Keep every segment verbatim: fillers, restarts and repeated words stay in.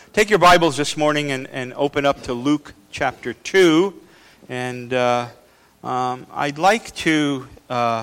Take your Bibles this morning and, and open up to Luke chapter two. And uh, um, I'd like to uh,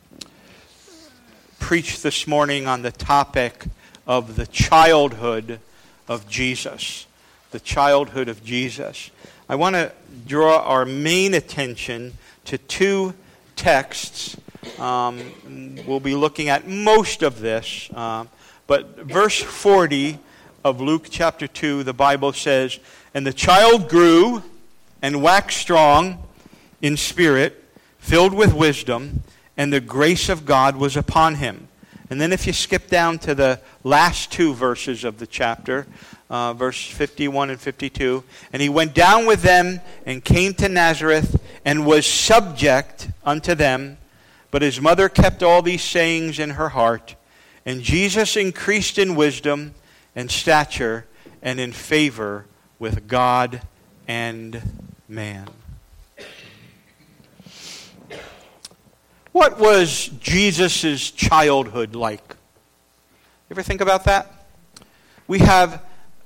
preach this morning on the topic of the childhood of Jesus. The childhood of Jesus. I want to draw our main attention to two texts. Um, we'll be looking at most of this. Uh, but verse forty of Luke chapter two, the Bible says, "And the child grew and waxed strong in spirit, filled with wisdom, and the grace of God was upon him." And then if you skip down to the last two verses of the chapter, uh, verse fifty-one and fifty-two, "And he went down with them and came to Nazareth and was subject unto them. But his mother kept all these sayings in her heart. And Jesus increased in wisdom and stature and in favor with God and man." What was Jesus' childhood like? You ever think about that? We have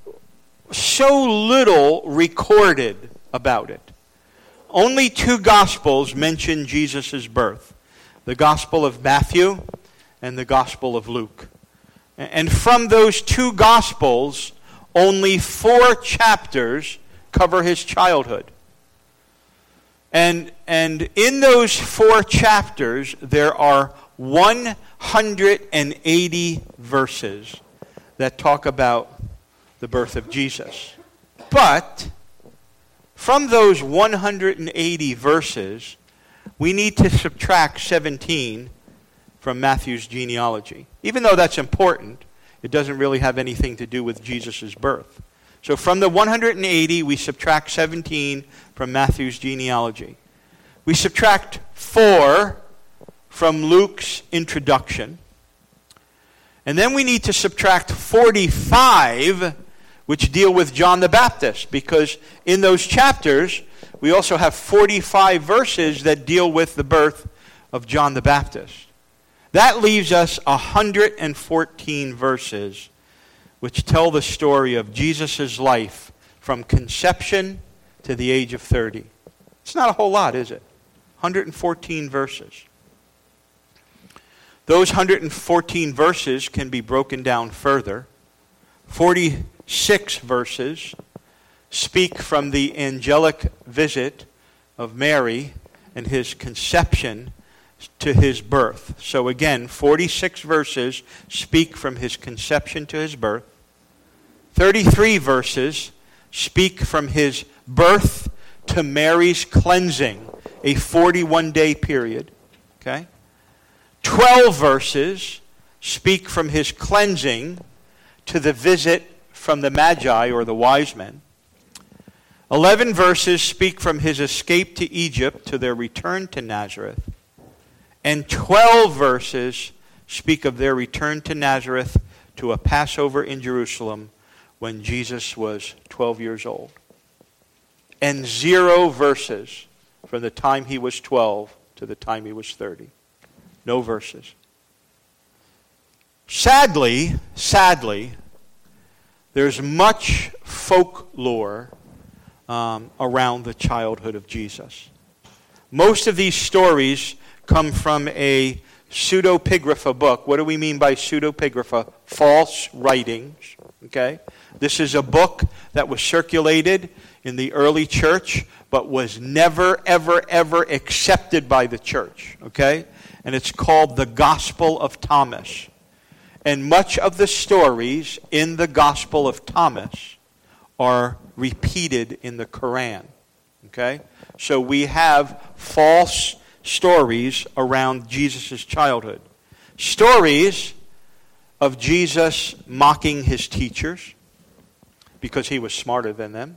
so little recorded about it. Only two Gospels mention Jesus' birth. The Gospel of Matthew and the Gospel of Luke. And from those two Gospels, only four chapters cover his childhood. And, and in those four chapters, there are one hundred eighty verses that talk about the birth of Jesus. But from those one hundred eighty verses, we need to subtract seventeen from Matthew's genealogy. Even though that's important, it doesn't really have anything to do with Jesus' birth. So from the one hundred eighty, we subtract seventeen from Matthew's genealogy. We subtract four from Luke's introduction. And then we need to subtract forty-five, which deal with John the Baptist, because in those chapters, we also have forty-five verses that deal with the birth of John the Baptist. That leaves us one hundred fourteen verses which tell the story of Jesus' life from conception to the age of thirty. It's not a whole lot, is it? one hundred fourteen verses. Those one hundred fourteen verses can be broken down further. forty-six verses speak from the angelic visit of Mary and his conception to his birth. So again, forty-six verses speak from his conception to his birth. thirty-three verses speak from his birth to Mary's cleansing, a forty-one day period. Okay? twelve verses speak from his cleansing to the visit from the Magi, or the wise men. eleven verses speak from his escape to Egypt to their return to Nazareth. And twelve verses speak of their return to Nazareth to a Passover in Jerusalem when Jesus was twelve years old. And zero verses from the time he was twelve to the time he was thirty. No verses. Sadly, sadly, there's much folklore um, around the childhood of Jesus. Most of these stories come from a pseudepigrapha book. What do we mean by pseudepigrapha? False writings. Okay? This is a book that was circulated in the early church, but was never, ever, ever accepted by the church. Okay? And it's called the Gospel of Thomas. And much of the stories in the Gospel of Thomas are repeated in the Quran. Okay? So we have false stories around Jesus' childhood. Stories of Jesus mocking his teachers because he was smarter than them.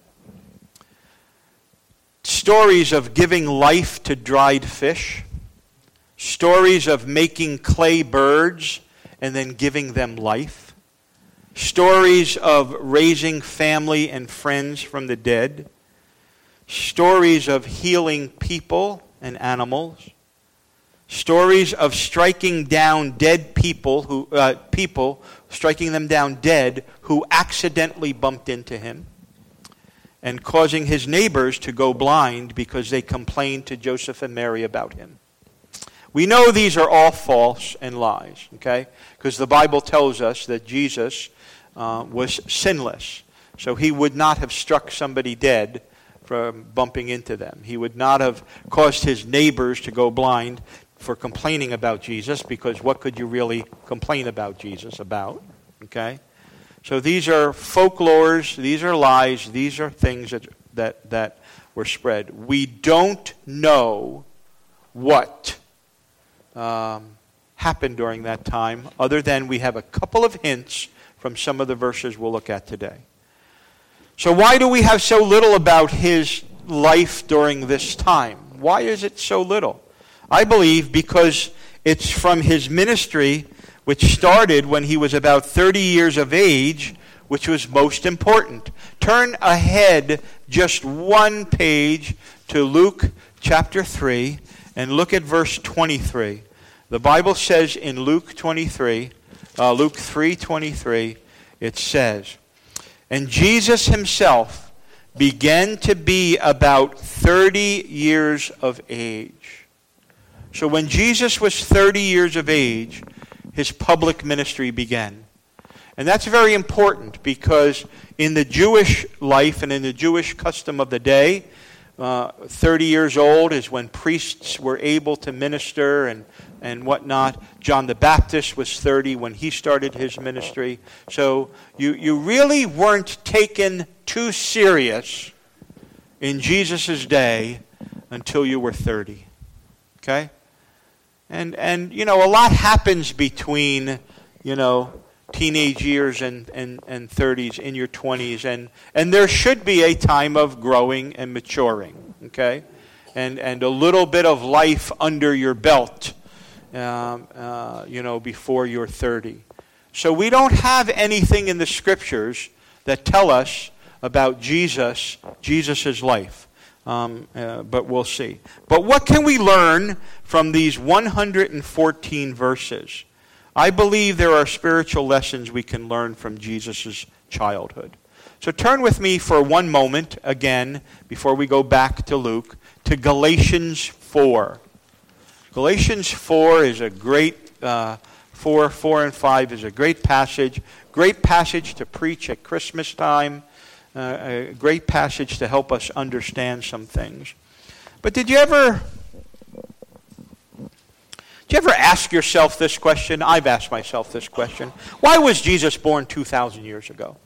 Stories of giving life to dried fish. Stories of making clay birds and then giving them life. Stories of raising family and friends from the dead. Stories of healing people and animals. Stories of striking down dead people, who uh, people striking them down dead who accidentally bumped into him, and causing his neighbors to go blind because they complained to Joseph and Mary about him. We know these are all false and lies, okay? Because the Bible tells us that Jesus uh, was sinless. So he would not have struck somebody dead from bumping into them. He would not have caused his neighbors to go blind for complaining about Jesus, because what could you really complain about Jesus about? Okay? So these are folklores, these are lies, these are things that that, that were spread. We don't know what um, happened during that time, other than we have a couple of hints from some of the verses we'll look at today. So why do we have so little about his life during this time? Why is it so little? I believe because it's from his ministry, which started when he was about thirty years of age, which was most important. Turn ahead just one page to Luke chapter three and look at verse twenty-three. The Bible says in Luke twenty-three, uh, Luke three twenty-three, it says, "And Jesus himself began to be about thirty years of age." So when Jesus was thirty years of age, his public ministry began. And that's very important, because in the Jewish life and in the Jewish custom of the day, uh, thirty years old is when priests were able to minister and, and whatnot. John the Baptist was thirty when he started his ministry. So you, you really weren't taken too serious in Jesus' day until you were thirty. Okay? And, and you know, a lot happens between, you know, teenage years and, and, and thirties, in your twenties. And, and there should be a time of growing and maturing, okay? And, and a little bit of life under your belt, um, uh, you know, before you're thirty. So we don't have anything in the Scriptures that tell us about Jesus, Jesus' life. Um, uh, but we'll see. But what can we learn from these one hundred fourteen verses? I believe there are spiritual lessons we can learn from Jesus' childhood. So turn with me for one moment, again, before we go back to Luke, to Galatians four. Galatians four is a great, uh, four, four and five is a great passage. Great passage to preach at Christmas time. Uh, a great passage to help us understand some things. But did you ever, did you ever ask yourself this question? I've asked myself this question. Why was Jesus born two thousand years ago?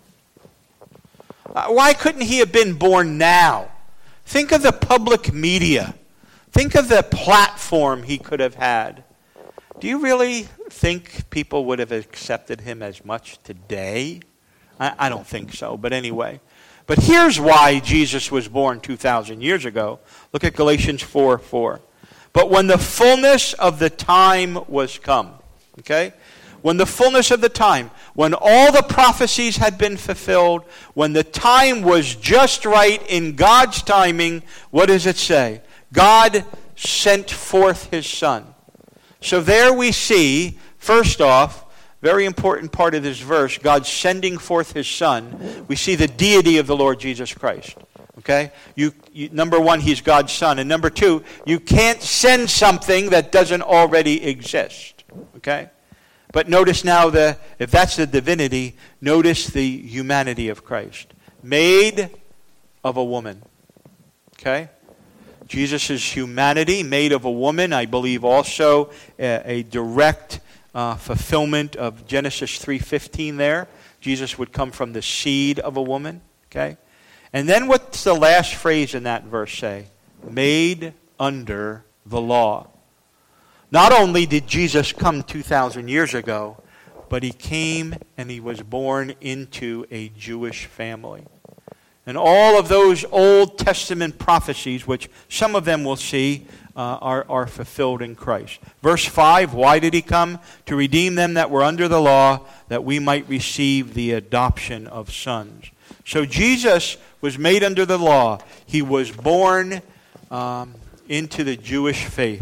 Uh, why couldn't he have been born now? Think of the public media. Think of the platform he could have had. Do you really think people would have accepted him as much today? I, I don't think so, but anyway. But here's why Jesus was born two thousand years ago. Look at Galatians four four. But when the fullness of the time was come, okay? When the fullness of the time, when all the prophecies had been fulfilled, when the time was just right in God's timing, what does it say? God sent forth his Son. So there we see, first off, very important part of this verse, God sending forth his Son. We see the deity of the Lord Jesus Christ. Okay? You, you, number one, he's God's Son. And number two, you can't send something that doesn't already exist. Okay? But notice now, the if that's the divinity, notice the humanity of Christ. Made of a woman. Okay? Jesus' humanity, made of a woman, I believe also a, a direct Uh, fulfillment of Genesis three fifteen there. Jesus would come from the seed of a woman. Okay? And then what's the last phrase in that verse say? Made under the law. Not only did Jesus come two thousand years ago, but he came and he was born into a Jewish family. And all of those Old Testament prophecies, which some of them we'll see, Uh, are, are fulfilled in Christ. Verse five, why did he come? To redeem them that were under the law, that we might receive the adoption of sons. So Jesus was made under the law. He was born um, into the Jewish faith.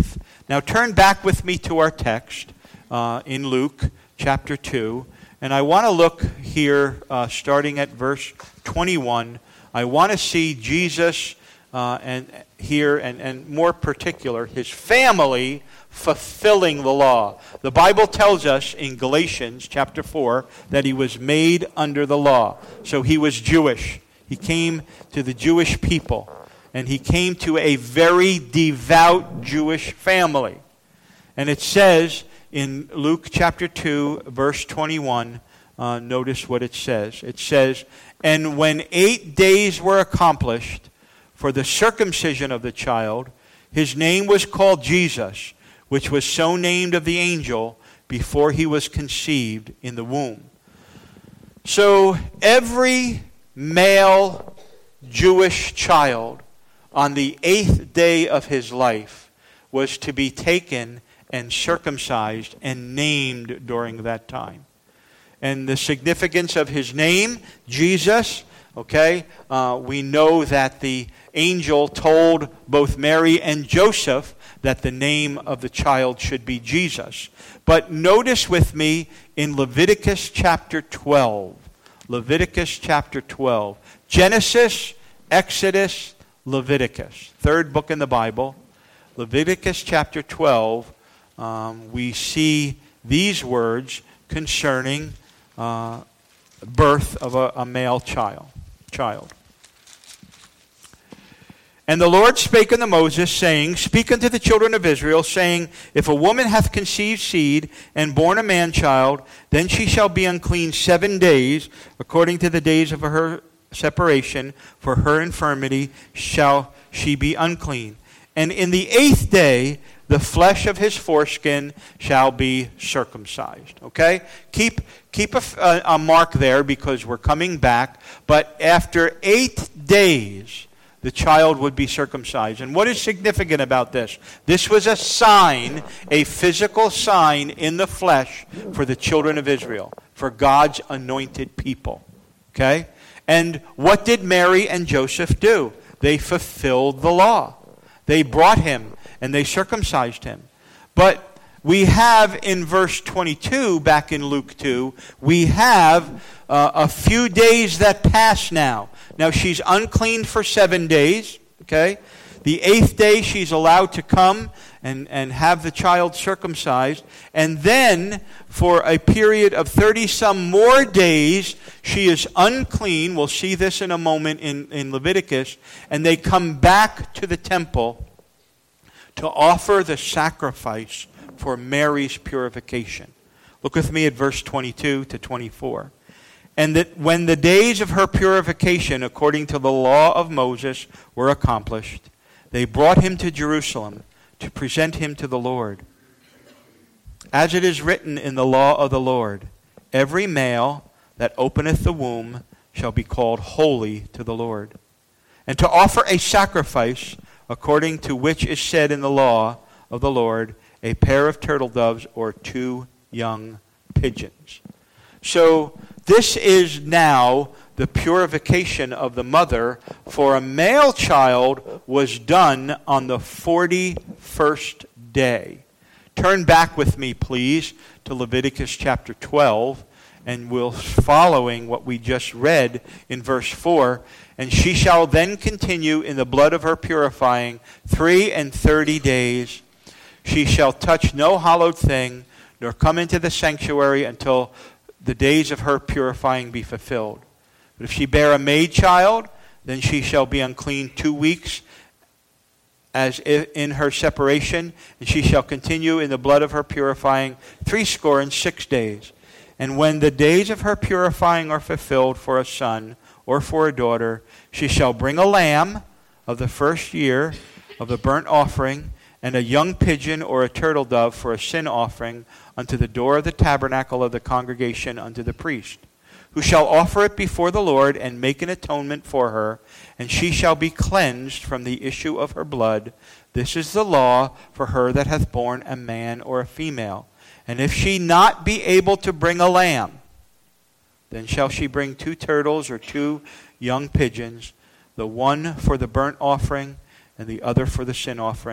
Now turn back with me to our text uh, in Luke chapter two. And I want to look here, uh, starting at verse twenty-one. I want to see Jesus uh, and here, and, and more particular, his family fulfilling the law. The Bible tells us in Galatians chapter four that he was made under the law. So he was Jewish. He came to the Jewish people. And he came to a very devout Jewish family. And it says in Luke chapter two, verse twenty-one, uh, notice what it says. It says, "And when eight days were accomplished for the circumcision of the child, his name was called Jesus, which was so named of the angel before he was conceived in the womb." So every male Jewish child on the eighth day of his life was to be taken and circumcised and named during that time. And the significance of his name, Jesus, okay, uh, we know that the angel told both Mary and Joseph that the name of the child should be Jesus. But notice with me in Leviticus chapter twelve. Leviticus chapter twelve. Genesis, Exodus, Leviticus. Third book in the Bible. Leviticus chapter twelve. Um, we see these words concerning uh, birth of a, a male child. Child. "And the Lord spake unto Moses, saying, Speak unto the children of Israel, saying, If a woman hath conceived seed, and born a man-child, then she shall be unclean seven days, according to the days of her separation, for her infirmity shall she be unclean. And in the eighth day, the flesh of his foreskin shall be circumcised." Okay? Keep keep a, a, a mark there because we're coming back. But after eight days, the child would be circumcised. And what is significant about this? This was a sign, a physical sign in the flesh for the children of Israel, for God's anointed people. Okay? And what did Mary and Joseph do? They fulfilled the law. They brought him and they circumcised him. But we have in verse twenty-two, back in Luke two, we have uh, a few days that pass now. Now she's unclean for seven days, okay? The eighth day she's allowed to come and, and have the child circumcised. And then for a period of thirty-some more days, she is unclean. We'll see this in a moment in, in Leviticus. And they come back to the temple to offer the sacrifice for Mary's purification. Look with me at verse twenty-two to twenty-four. "And that when the days of her purification, according to the law of Moses, were accomplished, they brought him to Jerusalem to present him to the Lord. As it is written in the law of the Lord, every male that openeth the womb shall be called holy to the Lord. And to offer a sacrifice, according to which is said in the law of the Lord, a pair of turtle doves or two young pigeons." So this is now the purification of the mother for a male child was done on the forty-first day. Turn back with me, please, to Leviticus chapter twelve, and we'll following what we just read in verse four. "And she shall then continue in the blood of her purifying three and thirty days. She shall touch no hallowed thing, nor come into the sanctuary until the days of her purifying be fulfilled. But if she bear a maid child, then she shall be unclean two weeks as in her separation, and she shall continue in the blood of her purifying threescore and six days. And when the days of her purifying are fulfilled for a son or for a daughter, she shall bring a lamb of the first year of the burnt offering, and a young pigeon or a turtle dove for a sin offering unto the door of the tabernacle of the congregation unto the priest, who shall offer it before the Lord and make an atonement for her, and she shall be cleansed from the issue of her blood. This is the law for her that hath borne a man or a female. And if she not be able to bring a lamb, then shall she bring two turtles or two young pigeons, the one for the burnt offering and the other for the sin offering,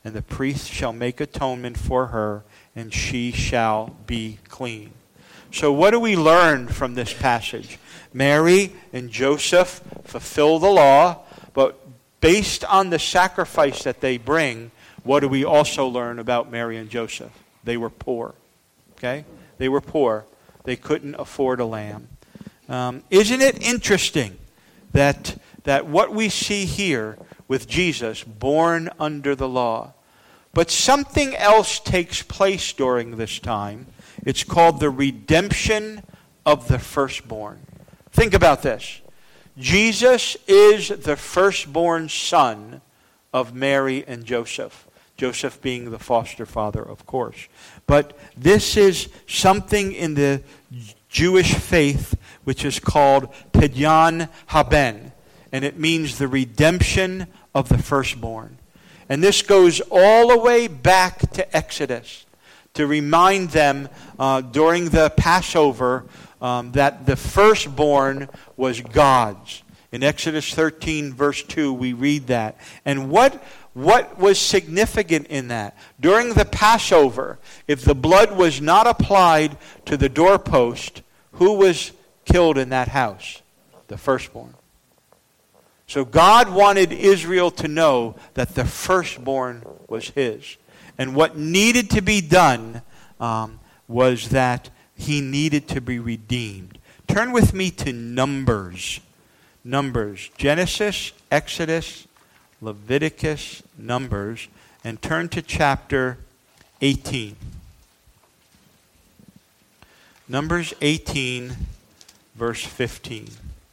and the priest shall make atonement for her, and she shall be clean. So what do we learn from this passage? Mary and Joseph fulfill the law, but based on the sacrifice that they bring, what do we also learn about Mary and Joseph? They were poor. Okay? They were poor. They couldn't afford a lamb. Um, isn't it interesting that, that what we see here with Jesus, born under the law, but something else takes place during this time. It's called the redemption of the firstborn. Think about this. Jesus is the firstborn son of Mary and Joseph. Joseph being the foster father, of course. But this is something in the Jewish faith which is called Pidyon Haben. And it means the redemption of the firstborn. And this goes all the way back to Exodus to remind them uh, during the Passover um, that the firstborn was God's. In Exodus thirteen, verse two, we read that. And what, what was significant in that? During the Passover, if the blood was not applied to the doorpost, who was killed in that house? The firstborn. So God wanted Israel to know that the firstborn was his. And what needed to be done um, was that he needed to be redeemed. Turn with me to Numbers. Numbers. Genesis, Exodus, Leviticus, Numbers. And turn to chapter eighteen. Numbers eighteen, verse fifteen.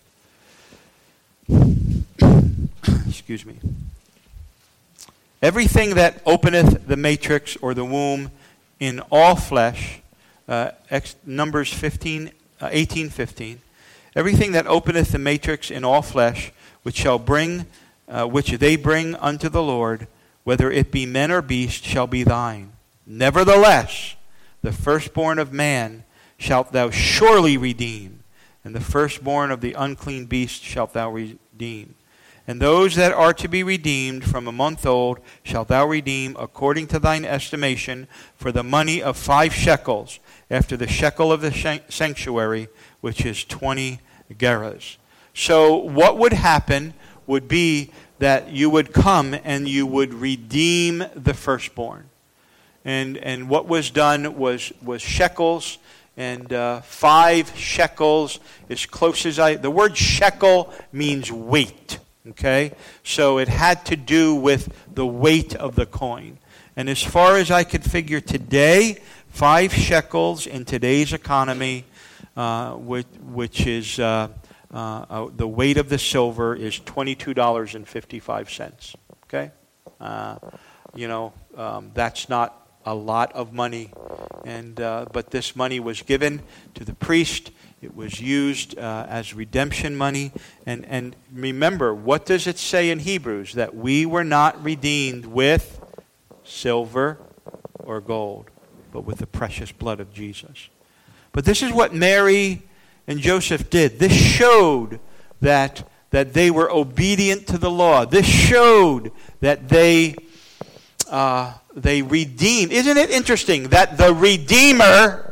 Excuse me. Everything that openeth the matrix or the womb in all flesh, uh, ex- Numbers fifteen, uh, eighteen fifteen. Everything that openeth the matrix in all flesh, which shall bring, uh, which they bring unto the Lord, whether it be men or beast, shall be thine. Nevertheless, the firstborn of man shalt thou surely redeem, and the firstborn of the unclean beast shalt thou redeem. And those that are to be redeemed from a month old shalt thou redeem according to thine estimation for the money of five shekels, after the shekel of the sanctuary, which is twenty gerahs. So what would happen would be that you would come and you would redeem the firstborn. And and what was done was, was shekels, and uh, five shekels, as close as I... The word shekel means weight. Okay, so it had to do with the weight of the coin. And as far as I could figure today, five shekels in today's economy, uh, which, which is uh, uh, uh, the weight of the silver is twenty-two dollars and fifty-five cents. Okay, uh, you know um, that's not a lot of money, and uh, but this money was given to the priest. It was used uh, as redemption money. And, and remember, what does it say in Hebrews? That we were not redeemed with silver or gold, but with the precious blood of Jesus. But this is what Mary and Joseph did. This showed that, that they were obedient to the law. This showed that they, uh, they redeemed. Isn't it interesting that the Redeemer...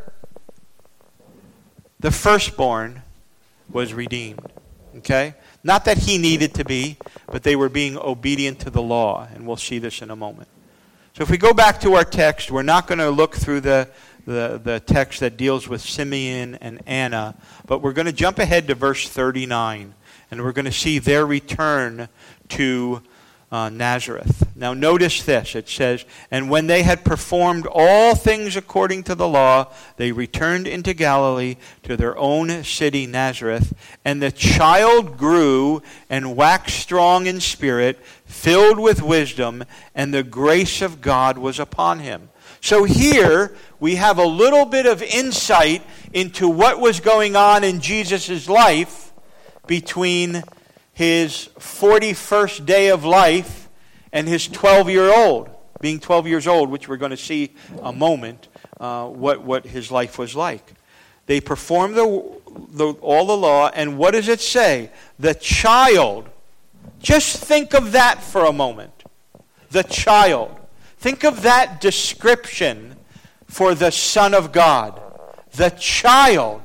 The firstborn was redeemed, okay? Not that he needed to be, but they were being obedient to the law, and we'll see this in a moment. So if we go back to our text, we're not going to look through the, the, the text that deals with Simeon and Anna, but we're going to jump ahead to verse thirty-nine, and we're going to see their return to Uh, Nazareth. Now notice this. It says, and when they had performed all things according to the law, they returned into Galilee to their own city Nazareth. And the child grew and waxed strong in spirit, filled with wisdom, and the grace of God was upon him. So here we have a little bit of insight into what was going on in Jesus' life between his forty-first day of life and his twelve-year-old, being twelve years old, which we're going to see a moment, uh, what, what his life was like. They performed the, the, all the law, and what does it say? The child, just think of that for a moment. The child. Think of that description for the Son of God. The child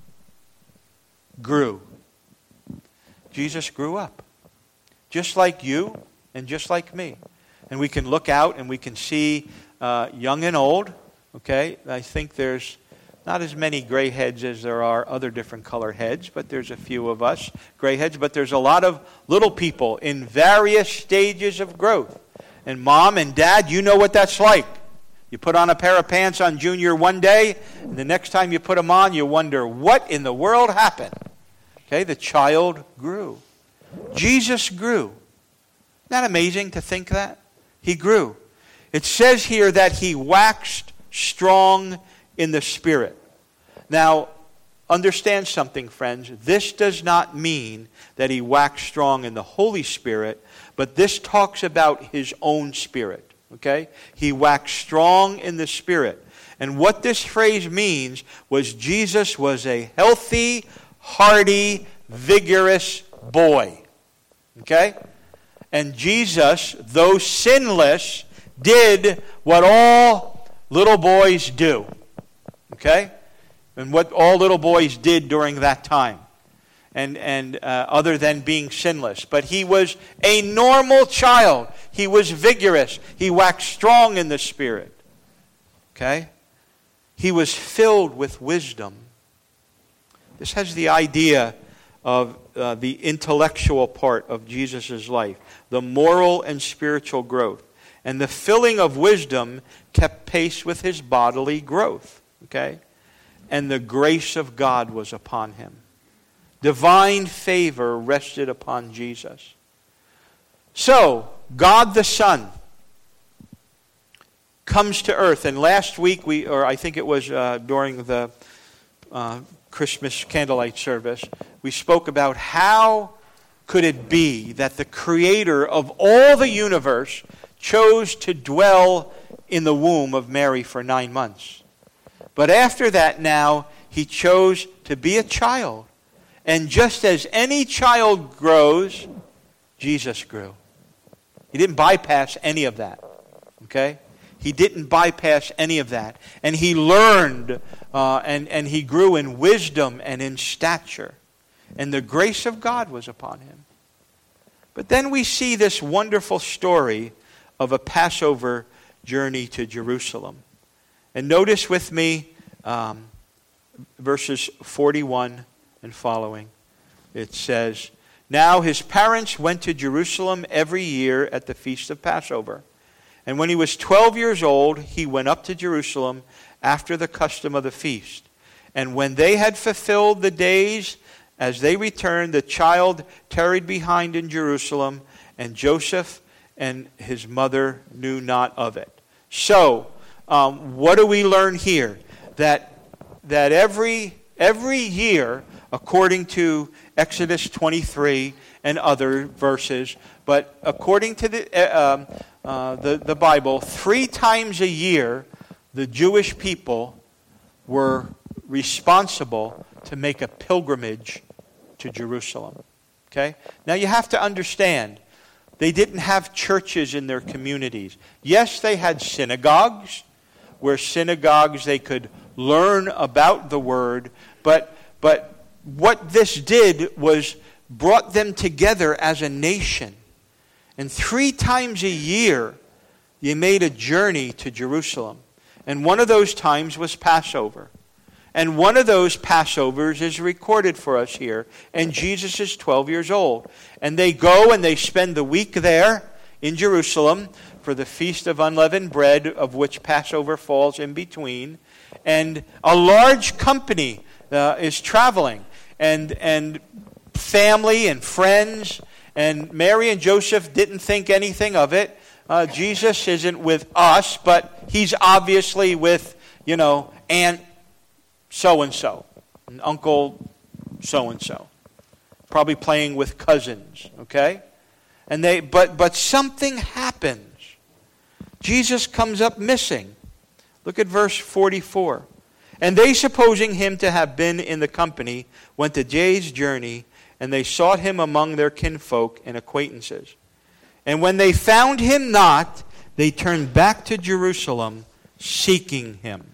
grew. Jesus grew up. Just like you and just like me. And we can look out and we can see uh, young and old. Okay? I think there's not as many gray heads as there are other different color heads, but there's a few of us gray heads. But there's a lot of little people in various stages of growth. And mom and dad, you know what that's like. You put on a pair of pants on Junior one day, and the next time you put them on, you wonder, what in the world happened? Okay, the child grew. Jesus grew. Isn't that amazing to think that? He grew. It says here that he waxed strong in the Spirit. Now, understand something, friends. This does not mean that he waxed strong in the Holy Spirit, but this talks about his own spirit. Okay? He waxed strong in the Spirit. And what this phrase means was Jesus was a healthy, hearty, vigorous boy. Okay? And Jesus, though sinless, did what all little boys do. Okay? And what all little boys did during that time. And, and uh, other than being sinless. But he was a normal child. He was vigorous. He waxed strong in the Spirit. Okay? He was filled with wisdom. This has the idea of uh, the intellectual part of Jesus' life. The moral and spiritual growth. And the filling of wisdom kept pace with his bodily growth. Okay? And the grace of God was upon him. Divine favor rested upon Jesus. So, God the Son comes to earth. And last week, we, or I think it was uh, during the uh, Christmas candlelight service, we spoke about how could it be that the Creator of all the universe chose to dwell in the womb of Mary for nine months. But after that now, he chose to be a child. And just as any child grows, Jesus grew. He didn't bypass any of that. Okay? He didn't bypass any of that. And he learned uh, and, and he grew in wisdom and in stature. And the grace of God was upon him. But then we see this wonderful story of a Passover journey to Jerusalem. And notice with me um, verses forty-one and following. It says, "Now his parents went to Jerusalem every year at the feast of Passover. And when he was twelve years old, he went up to Jerusalem after the custom of the feast. And when they had fulfilled the days, as they returned, the child tarried behind in Jerusalem, and Joseph and his mother knew not of it." So, um, what do we learn here? That that every every year, according to Exodus twenty-three and other verses, but according to the uh, um, uh, the, the Bible, three times a year, the Jewish people were responsible to make a pilgrimage to Jerusalem. Okay? Now you have to understand, they didn't have churches in their communities. Yes, they had synagogues, where synagogues they could learn about the Word, but but what this did was brought them together as a nation. And three times a year, they made a journey to Jerusalem. And one of those times was Passover. And one of those Passovers is recorded for us here. And Jesus is twelve years old. And they go and they spend the week there in Jerusalem for the Feast of Unleavened Bread, of which Passover falls in between. And a large company uh, is traveling. And and family and friends. And Mary and Joseph didn't think anything of it. Uh, Jesus isn't with us, but he's obviously with, you know, Aunt so-and-so, and Uncle so-and-so. Probably playing with cousins, okay? And they, but but something happens. Jesus comes up missing. Look at verse forty-four. "And they, supposing him to have been in the company, went a day's journey, and they sought him among their kinfolk and acquaintances. And when they found him not, they turned back to Jerusalem seeking him.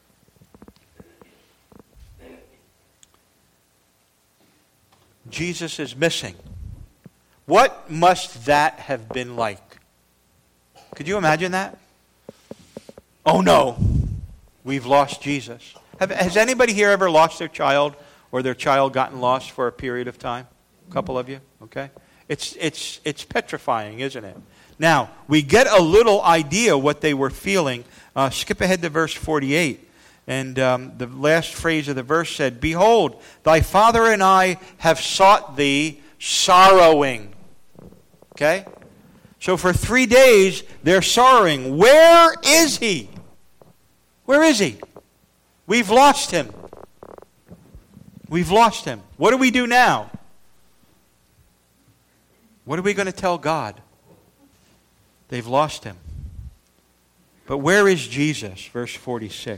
Jesus is missing. What must that have been like? Could you imagine that? Oh no, we've lost Jesus. Have, has anybody here ever lost their child or their child gotten lost for a period of time? A couple of you? Okay. It's, it's, it's petrifying, isn't it? Now, we get a little idea what they were feeling. Uh, skip ahead to verse forty-eight. And um, the last phrase of the verse said, "Behold, thy father and I have sought thee sorrowing." Okay? So for three days, they're sorrowing. Where is he? Where is he? We've lost him. We've lost him. What do we do now? What are we going to tell God? They've lost him. But where is Jesus? Verse forty-six.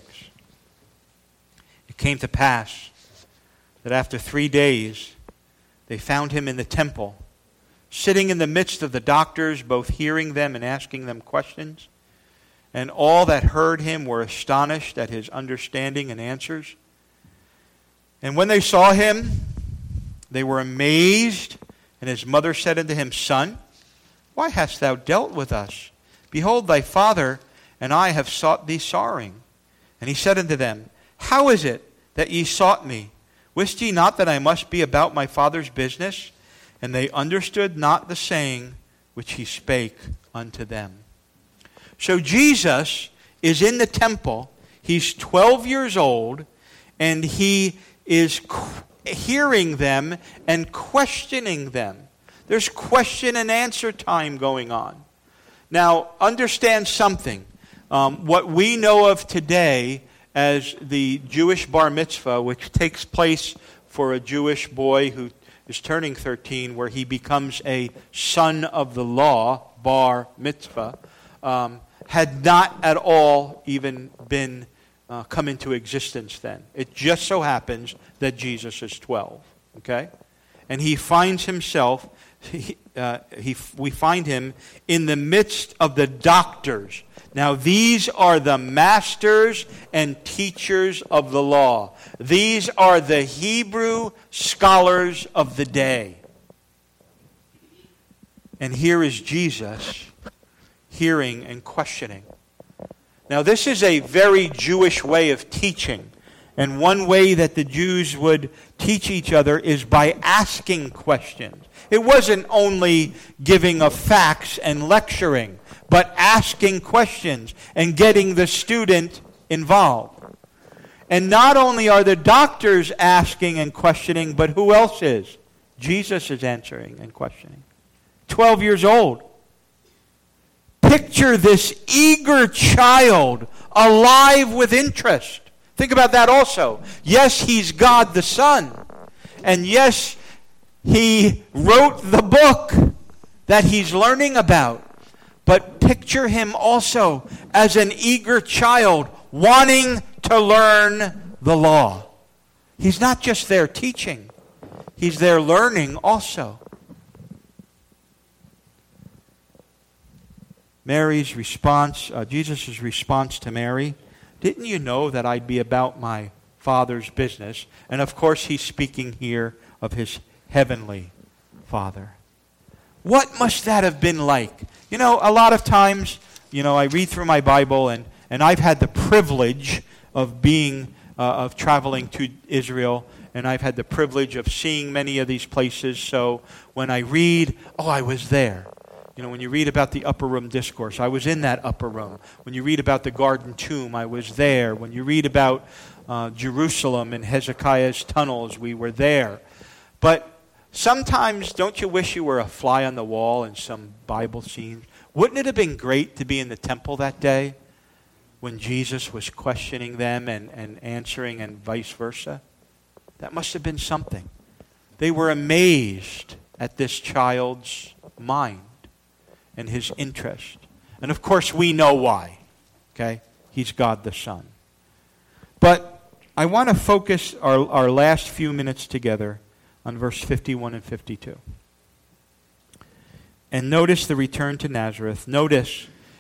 It came to pass that after three days, they found him in the temple, sitting in the midst of the doctors, both hearing them and asking them questions. And all that heard him were astonished at his understanding and answers. And when they saw him, they were amazed. And his mother said unto him, "Son, why hast thou dealt with us? Behold, thy father and I have sought thee sorrowing." And he said unto them, "How is it that ye sought me? Wist ye not that I must be about my father's business?" And they understood not the saying which he spake unto them. So Jesus is in the temple. He's twelve years old, and he is hearing them and questioning them. There's question and answer time going on. Now, understand something. Um, what we know of today as the Jewish bar mitzvah, which takes place for a Jewish boy who is turning thirteen, where he becomes a son of the law, bar mitzvah, um, had not at all even been uh, come into existence then. It just so happens that Jesus is twelve, okay? And he finds himself, he, uh, he, we find him in the midst of the doctors. Now, these are the masters and teachers of the law. These are the Hebrew scholars of the day. And here is Jesus hearing and questioning. Now, this is a very Jewish way of teaching. And one way that the Jews would teach each other is by asking questions. It wasn't only giving of facts and lecturing, but asking questions and getting the student involved. And not only are the doctors asking and questioning, but who else is? Jesus is answering and questioning. Twelve years old. Picture this eager child alive with interest. Think about that also. Yes, he's God the Son. And yes, he wrote the book that he's learning about. But picture him also as an eager child wanting to learn the law. He's not just there teaching. He's there learning also. Mary's response, uh, Jesus' response to Mary, "Didn't you know that I'd be about my Father's business?" And of course, he's speaking here of his heavenly Father. What must that have been like? You know, a lot of times, you know, I read through my Bible, and, and I've had the privilege of being, uh, of traveling to Israel, and I've had the privilege of seeing many of these places. So when I read, oh, I was there. You know, when you read about the upper room discourse, I was in that upper room. When you read about the garden tomb, I was there. When you read about uh, Jerusalem and Hezekiah's tunnels, we were there. But sometimes, don't you wish you were a fly on the wall in some Bible scene? Wouldn't it have been great to be in the temple that day when Jesus was questioning them and, and answering and vice versa? That must have been something. They were amazed at this child's mind and his interest. And of course, we know why. Okay? He's God the Son. But I want to focus our, our last few minutes together on verse fifty-one and fifty-two. And notice the return to Nazareth. Notice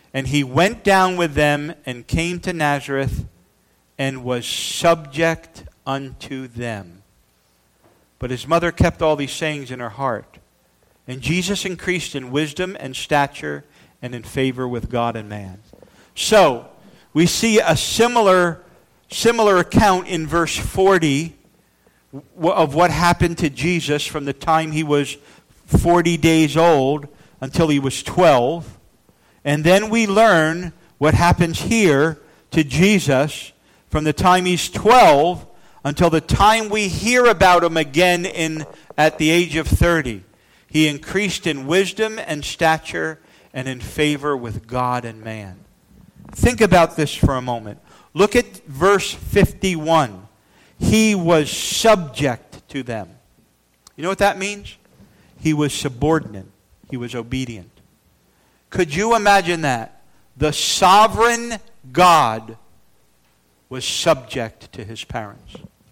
And he went down with them and came to Nazareth and was subject unto them. But his mother kept all these sayings in her heart. And Jesus increased in wisdom and stature and in favor with God and man. So, we see a similar, similar account in verse forty of what happened to Jesus from the time he was forty days old until he was twelve. And then we learn what happens here to Jesus from the time he's twelve until the time we hear about him again in at the age of thirty. He increased in wisdom and stature and in favor with God and man. Think about this for a moment. Look at verse fifty-one. He was subject to them. You know what that means? He was subordinate. He was obedient. Could you imagine that? The sovereign God was subject to his parents.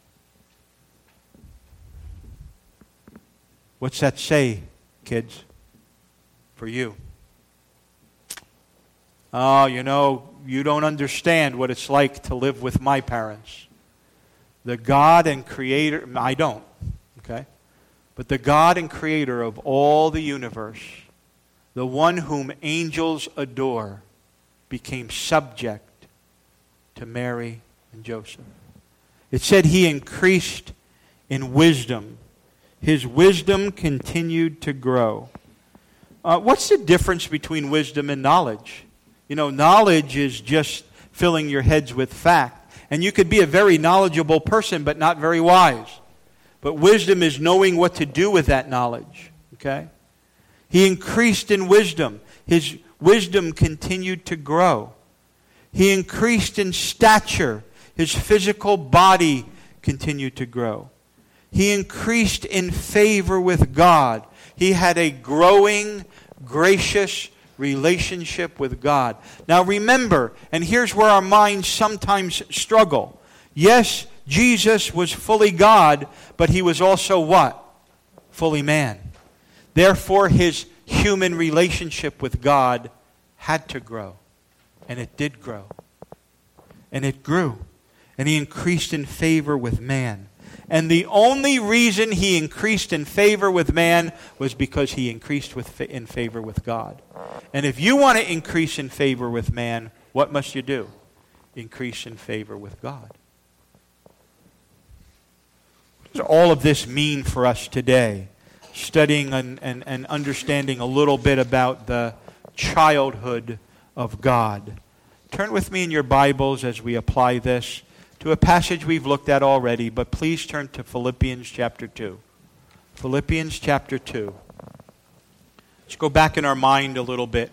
What's that say, kids, for you? Oh, you know, you don't understand what it's like to live with my parents. The God and Creator, I don't, okay? But the God and Creator of all the universe, the one whom angels adore, became subject to Mary and Joseph. It said he increased in wisdom. His wisdom continued to grow. Uh, what's the difference between wisdom and knowledge? You know, knowledge is just filling your heads with fact. And you could be a very knowledgeable person, but not very wise. But wisdom is knowing what to do with that knowledge. Okay? He increased in wisdom. His wisdom continued to grow. He increased in stature. His physical body continued to grow. He increased in favor with God. He had a growing, gracious relationship with God. Now remember, and here's where our minds sometimes struggle. Yes, Jesus was fully God, but he was also what? Fully man. Therefore, his human relationship with God had to grow. And it did grow. And it grew. And he increased in favor with man. And the only reason he increased in favor with man was because he increased with in favor with God. And if you want to increase in favor with man, what must you do? Increase in favor with God. What does all of this mean for us today? Studying and, and, and understanding a little bit about the childhood of God. Turn with me in your Bibles as we apply this to a passage we've looked at already, but please turn to Philippians chapter two. Philippians chapter two. Let's go back in our mind a little bit.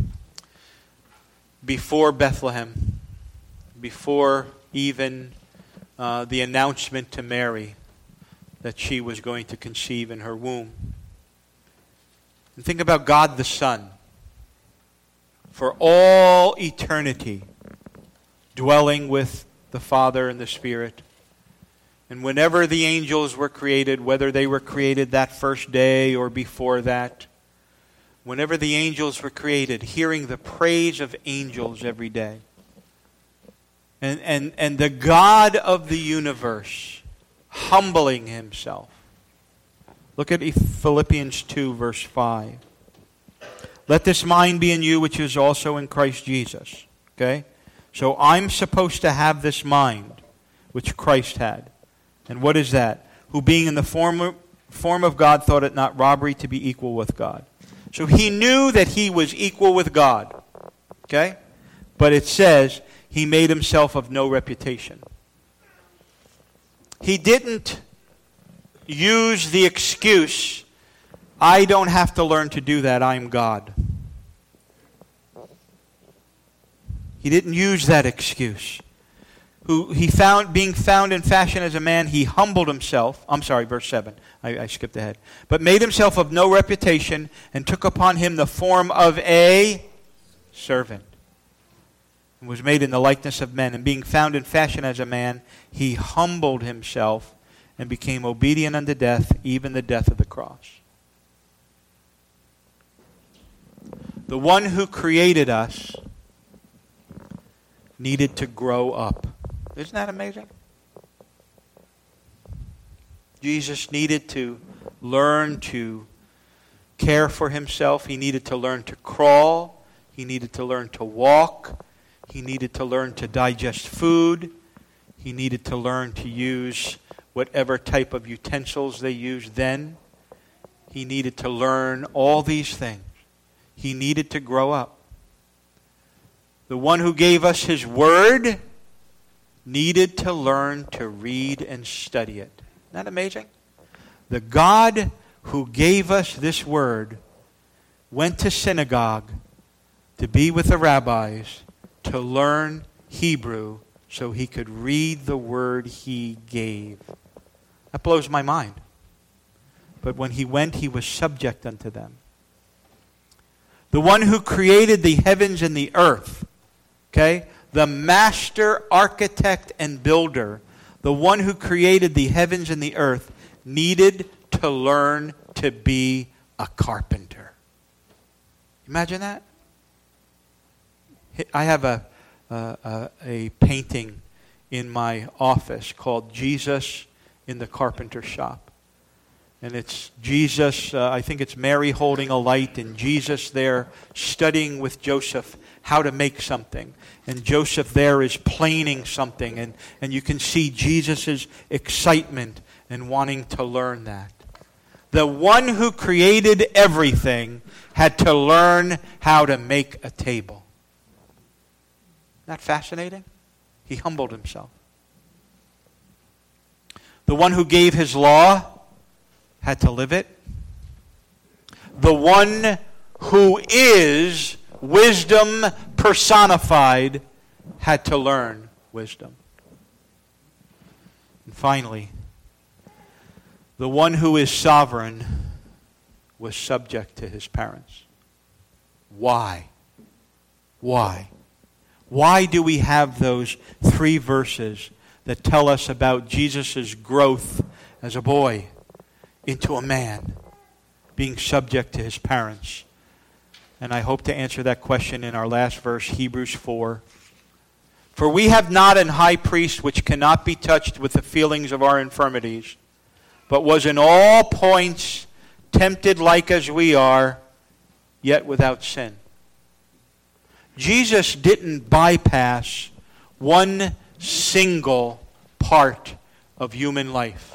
Before Bethlehem, before even uh, the announcement to Mary that she was going to conceive in her womb. And think about God the Son. For all eternity, dwelling with the Father and the Spirit. And whenever the angels were created, whether they were created that first day or before that, whenever the angels were created, hearing the praise of angels every day. And, and, and the God of the universe humbling himself. Look at Philippians two, verse five. Let this mind be in you, which is also in Christ Jesus. Okay? So I'm supposed to have this mind, which Christ had. And what is that? Who being in the form of, form of God thought it not robbery to be equal with God. So he knew that he was equal with God. Okay? But it says he made himself of no reputation. He didn't use the excuse, I don't have to learn to do that, I'm God. He didn't use that excuse. Who he found, being found in fashion as a man, he humbled himself. I'm sorry, verse seven. I, I skipped ahead. But made himself of no reputation and took upon him the form of a servant. And was made in the likeness of men. And being found in fashion as a man, he humbled himself and became obedient unto death, even the death of the cross. The one who created us needed to grow up. Isn't that amazing? Jesus needed to learn to care for himself. He needed to learn to crawl. He needed to learn to walk. He needed to learn to digest food. He needed to learn to use whatever type of utensils they used then. He needed to learn all these things. He needed to grow up. The one who gave us his word needed to learn to read and study it. Isn't that amazing? The God who gave us this word went to synagogue to be with the rabbis to learn Hebrew so he could read the word he gave. That blows my mind. But when he went, he was subject unto them. The one who created the heavens and the earth, okay? The master architect and builder, the one who created the heavens and the earth, needed to learn to be a carpenter. Imagine that. I have a, a, a painting in my office called Jesus in the Carpenter Shop. And it's Jesus, uh, I think it's Mary holding a light, and Jesus there studying with Joseph how to make something. And Joseph there is planing something, and, and you can see Jesus' excitement and wanting to learn that. The one who created everything had to learn how to make a table. Isn't that fascinating? He humbled himself. The one who gave his law had to live it. The one who is wisdom personified had to learn wisdom. And finally, the one who is sovereign was subject to his parents. Why? Why? Why do we have those three verses that tell us about Jesus' growth as a boy into a man, being subject to his parents? And I hope to answer that question in our last verse, Hebrews four. For we have not an high priest which cannot be touched with the feelings of our infirmities, but was in all points tempted like as we are, yet without sin. Jesus didn't bypass one single part of human life.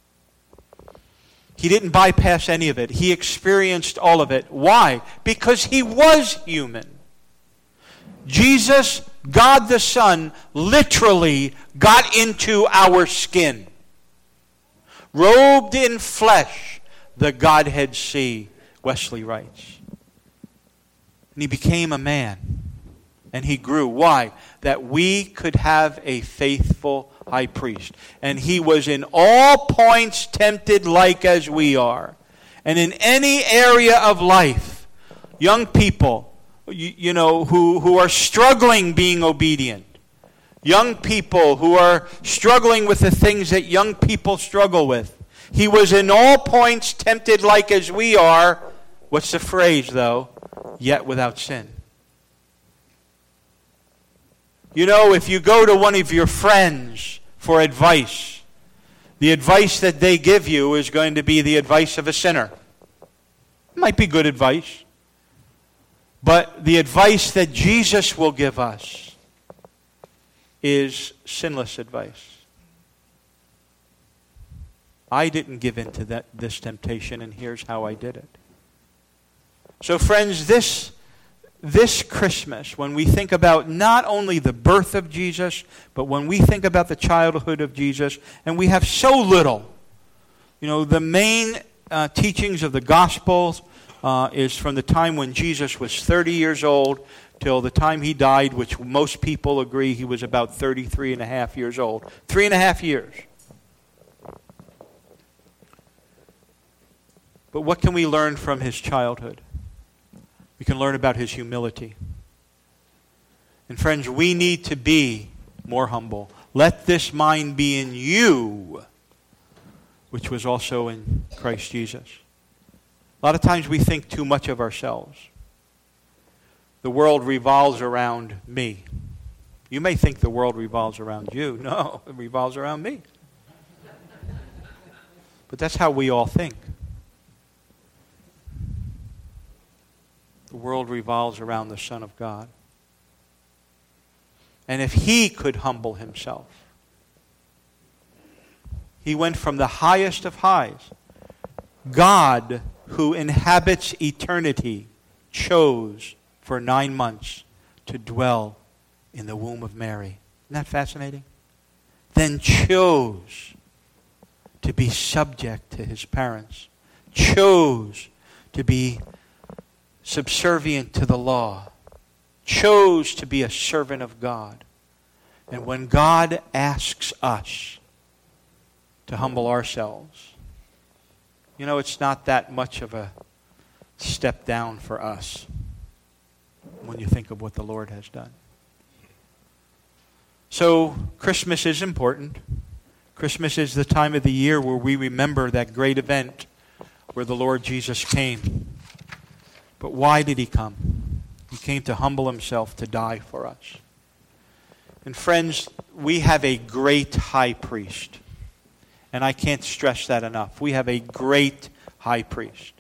He didn't bypass any of it. He experienced all of it. Why? Because he was human. Jesus, God the Son, literally got into our skin. Robed in flesh, the Godhead see, Wesley writes. And he became a man. And he grew. Why? That we could have a faithful high priest. And he was in all points tempted like as we are. And in any area of life, young people, you, you know, who, who are struggling being obedient, young people who are struggling with the things that young people struggle with, he was in all points tempted like as we are. What's the phrase, though? Yet without sin. You know, if you go to one of your friends for advice, the advice that they give you is going to be the advice of a sinner. It might be good advice. But the advice that Jesus will give us is sinless advice. I didn't give in to that, this temptation, and here's how I did it. So friends, this This Christmas, when we think about not only the birth of Jesus, but when we think about the childhood of Jesus, and we have so little, you know, the main uh, teachings of the Gospels uh, is from the time when Jesus was thirty years old till the time he died, which most people agree he was about thirty-three and a half years old. Three and a half years. But what can we learn from his childhood? We can learn about his humility. And friends, we need to be more humble. Let this mind be in you, which was also in Christ Jesus. A lot of times we think too much of ourselves. The world revolves around me. You may think the world revolves around you. No, it revolves around me. But that's how we all think. The world revolves around the Son of God. And if he could humble himself, he went from the highest of highs. God, who inhabits eternity, chose for nine months to dwell in the womb of Mary. Isn't that fascinating? Then chose to be subject to his parents. Chose to be subservient to the law. Chose to be a servant of God. And when God asks us to humble ourselves, you know, it's not that much of a step down for us when you think of what the Lord has done. So, Christmas is important. Christmas is the time of the year where we remember that great event where the Lord Jesus came. But why did he come? He came to humble himself, to die for us. And friends, we have a great high priest. And I can't stress that enough. We have a great high priest.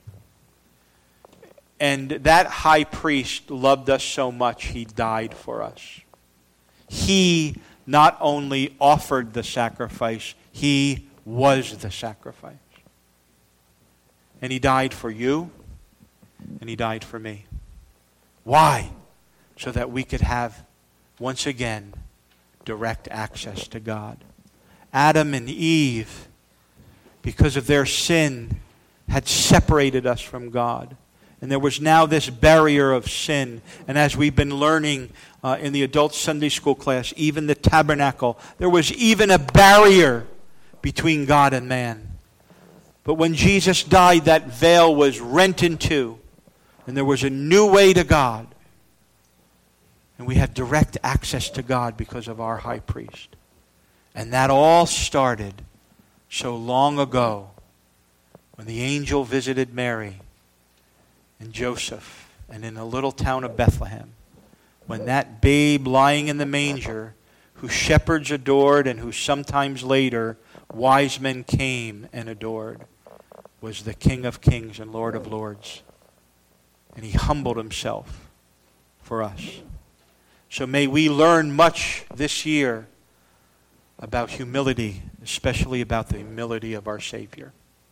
And that high priest loved us so much, he died for us. He not only offered the sacrifice, he was the sacrifice. And he died for you, and he died for me. Why? So that we could have, once again, direct access to God. Adam and Eve, because of their sin, had separated us from God. And there was now this barrier of sin. And as we've been learning uh, in the adult Sunday school class, even the tabernacle, there was even a barrier between God and man. But when Jesus died, that veil was rent in two. And there was a new way to God. And we have direct access to God because of our high priest. And that all started so long ago when the angel visited Mary and Joseph and in the little town of Bethlehem. When that babe lying in the manger, who shepherds adored and who sometimes later wise men came and adored, was the King of Kings and Lord of Lords. And he humbled himself for us. So may we learn much this year about humility, especially about the humility of our Savior.